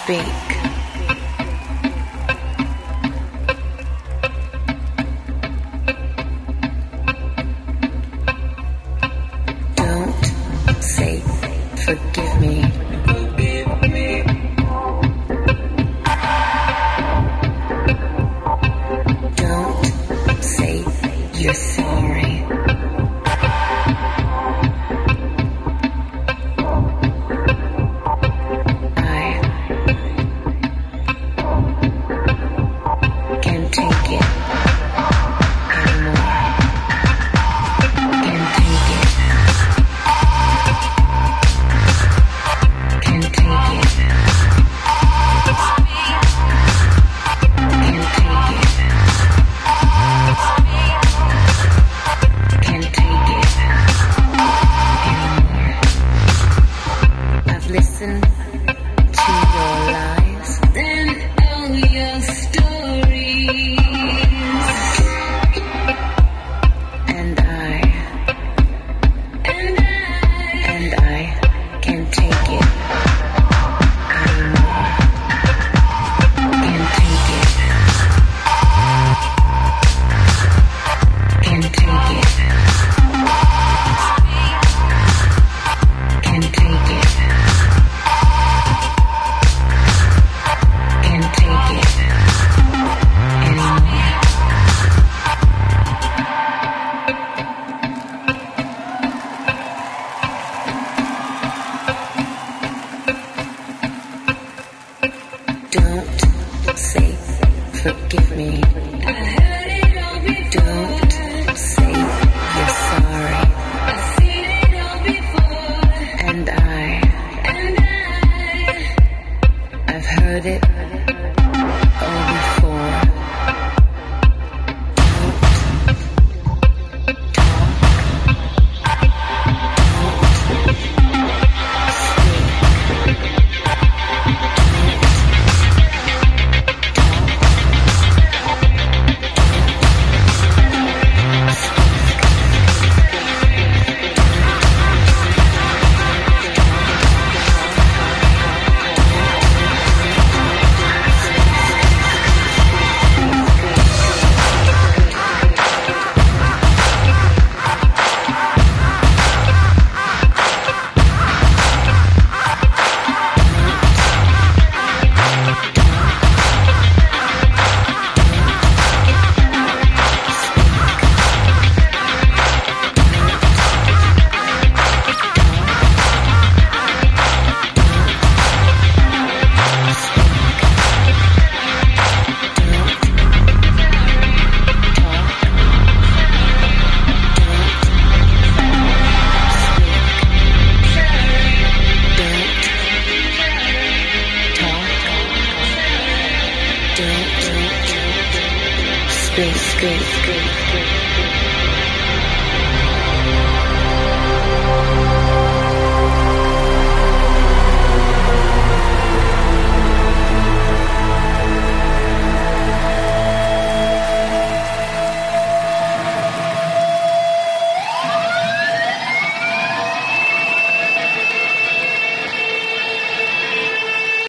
speak. Don't say forgive me. Don't say you're sorry. Listen to your lies, then all your stories, and I can't take it anymore. Can't take it. Can't take it. Can't take it. Don't say forgive me. I heard it all before. Don't say you're sorry. I've seen it all before. And I've heard it all before. Space.